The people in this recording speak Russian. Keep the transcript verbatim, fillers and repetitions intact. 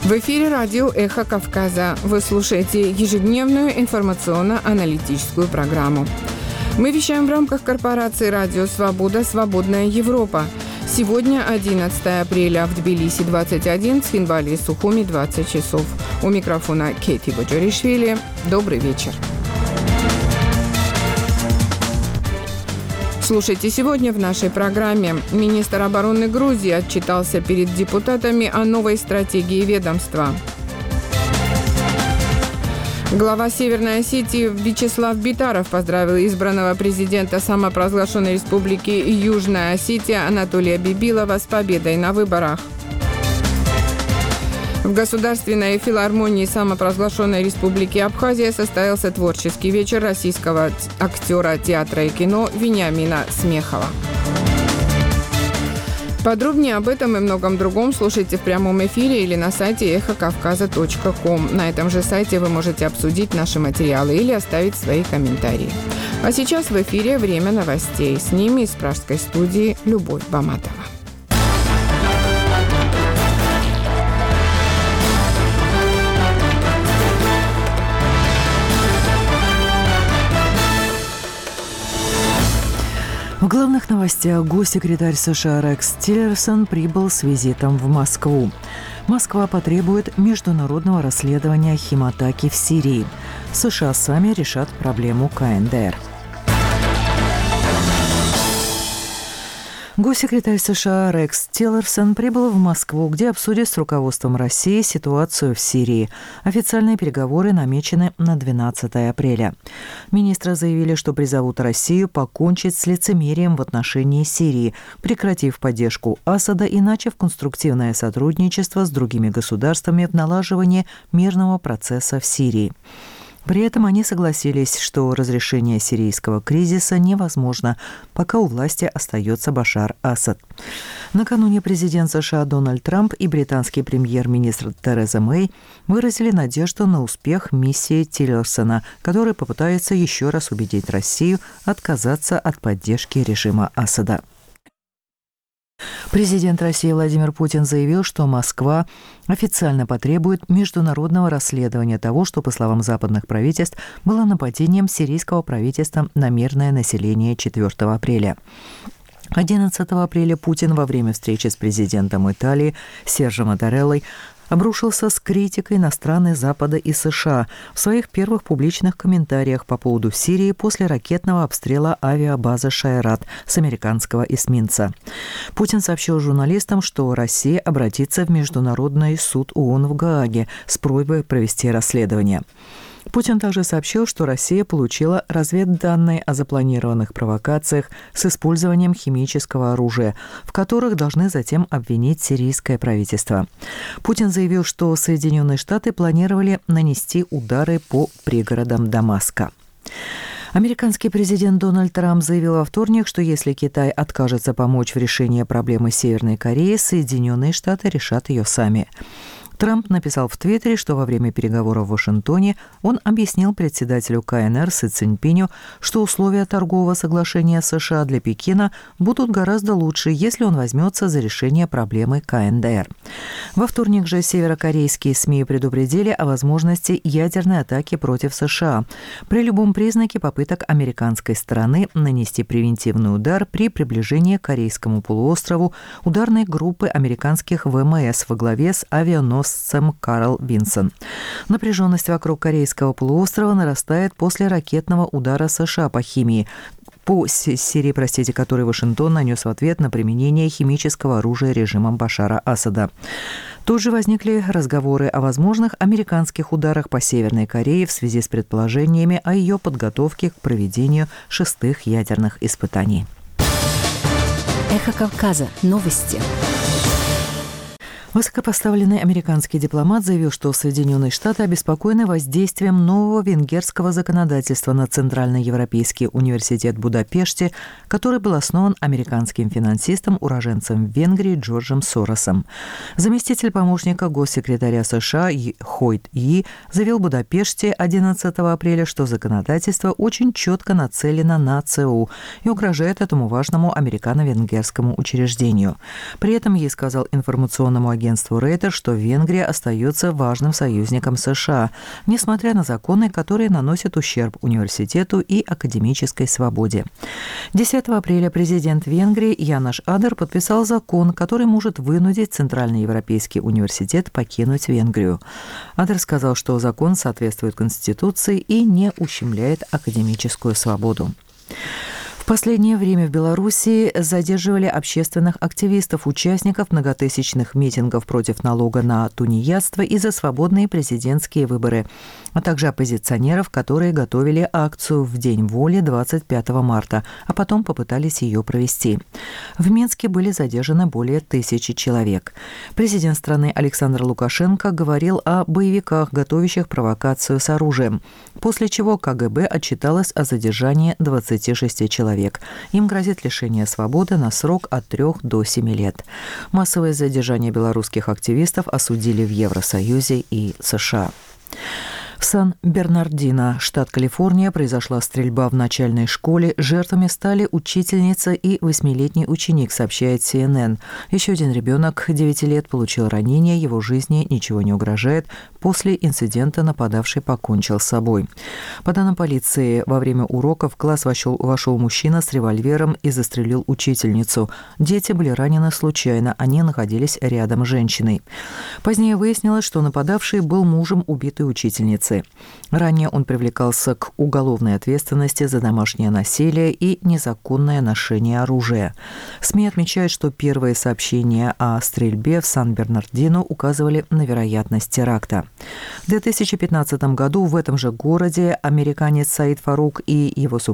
В эфире радио «Эхо Кавказа». Вы слушаете ежедневную информационно-аналитическую программу. Мы вещаем в рамках корпорации «Радио Свобода. Свободная Европа». Сегодня одиннадцатое апреля, в Тбилиси двадцать один, в Цхинвале и Сухуми двадцать часов. У микрофона Кейти Боджоришвили. Добрый вечер. Слушайте сегодня в нашей программе. Министр обороны Грузии отчитался перед депутатами о новой стратегии ведомства. Глава Северной Осетии Вячеслав Битаров поздравил избранного президента самопровозглашенной республики Южная Осетия Анатолия Бибилова с победой на выборах. В Государственной филармонии самопровозглашенной республики Абхазия состоялся творческий вечер российского актера театра и кино Вениамина Смехова. Подробнее об этом и многом другом слушайте в прямом эфире или на сайте эхо кавказа точка ком. На этом же сайте вы можете обсудить наши материалы или оставить свои комментарии. А сейчас в эфире время новостей. С ними из пражской студии Любовь Баматова. В главных новостях госсекретарь США Рекс Тиллерсон прибыл с визитом в Москву. Москва потребует международного расследования химатаки в Сирии. США сами решат проблему ка эн дэ эр. Госсекретарь США Рекс Тиллерсон прибыл в Москву, где обсудит с руководством России ситуацию в Сирии. Официальные переговоры намечены на двенадцатое апреля. Министры заявили, что призовут Россию покончить с лицемерием в отношении Сирии, прекратив поддержку Асада и начав конструктивное сотрудничество с другими государствами в налаживании мирного процесса в Сирии. При этом они согласились, что разрешение сирийского кризиса невозможно, пока у власти остается Башар Асад. Накануне президент США Дональд Трамп и британский премьер-министр Тереза Мэй выразили надежду на успех миссии Тиллерсона, который попытается еще раз убедить Россию отказаться от поддержки режима Асада. Президент России Владимир Путин заявил, что Москва официально потребует международного расследования того, что, по словам западных правительств, было нападением сирийского правительства на мирное население четвёртого апреля. одиннадцатого апреля Путин во время встречи с президентом Италии Серджо Маттареллой обрушился с критикой на страны Запада и США в своих первых публичных комментариях по поводу Сирии после ракетного обстрела авиабазы Шайрат с американского эсминца. Путин сообщил журналистам, что Россия обратится в Международный суд ООН в Гааге с просьбой провести расследование. Путин также сообщил, что Россия получила разведданные о запланированных провокациях с использованием химического оружия, в которых должны затем обвинить сирийское правительство. Путин заявил, что Соединенные Штаты планировали нанести удары по пригородам Дамаска. Американский президент Дональд Трамп заявил во вторник, что если Китай откажется помочь в решении проблемы Северной Кореи, Соединенные Штаты решат ее сами. Трамп написал в Твиттере, что во время переговоров в Вашингтоне он объяснил председателю ка эн эр Си Цзиньпиню, что условия торгового соглашения США для Пекина будут гораздо лучше, если он возьмется за решение проблемы ка эн дэ эр. Во вторник же северокорейские СМИ предупредили о возможности ядерной атаки против США при любом признаке попыток американской стороны нанести превентивный удар при приближении к Корейскому полуострову ударной группы американских вэ эм эс во главе с авианосцем Карл Винсон. Напряженность вокруг Корейского полуострова нарастает после ракетного удара США по химии, по Сирии, простите, который Вашингтон нанес в ответ на применение химического оружия режимом Башара Асада. Тут же возникли разговоры о возможных американских ударах по Северной Корее в связи с предположениями о ее подготовке к проведению шестых ядерных испытаний. Эхо Кавказа. Новости. Высокопоставленный американский дипломат заявил, что Соединенные Штаты обеспокоены воздействием нового венгерского законодательства на Центральноевропейский университет в Будапеште, который был основан американским финансистом, уроженцем Венгрии Джорджем Соросом. Заместитель помощника госсекретаря США Хойт И заявил в Будапеште одиннадцатого апреля, что законодательство очень четко нацелено на ЦУ и угрожает этому важному американо-венгерскому учреждению. При этом Е сказал информационному агентству агентству Рейтер, что Венгрия остается важным союзником США, несмотря на законы, которые наносят ущерб университету и академической свободе. десятого апреля президент Венгрии Янош Адер подписал закон, который может вынудить Центральный европейский университет покинуть Венгрию. Адер сказал, что закон соответствует Конституции и не ущемляет академическую свободу. В последнее время в Белоруссии задерживали общественных активистов, участников многотысячных митингов против налога на тунеядство и за свободные президентские выборы, а также оппозиционеров, которые готовили акцию в День воли двадцать пятого марта, а потом попытались ее провести. В Минске были задержаны более тысячи человек. Президент страны Александр Лукашенко говорил о боевиках, готовящих провокацию с оружием, после чего ка гэ бэ отчиталось о задержании двадцати шести человек. Им грозит лишение свободы на срок от трех до семи лет. Массовое задержание белорусских активистов осудили в Евросоюзе и США. В Сан-Бернардино, штат Калифорния, произошла стрельба в начальной школе. Жертвами стали учительница и восьмилетний ученик, сообщает си эн эн. Еще один ребенок, девяти лет, получил ранение, его жизни ничего не угрожает. После инцидента нападавший покончил с собой. По данным полиции, во время урока в класс вошел, вошел мужчина с револьвером и застрелил учительницу. Дети были ранены случайно, они находились рядом с женщиной. Позднее выяснилось, что нападавший был мужем убитой учительницы. Ранее он привлекался к уголовной ответственности за домашнее насилие и незаконное ношение оружия. СМИ отмечают, что первые сообщения о стрельбе в Сан-Бернардино указывали на вероятность теракта. В две тысячи пятнадцатом году в этом же городе американец Саид Фарук и его супруга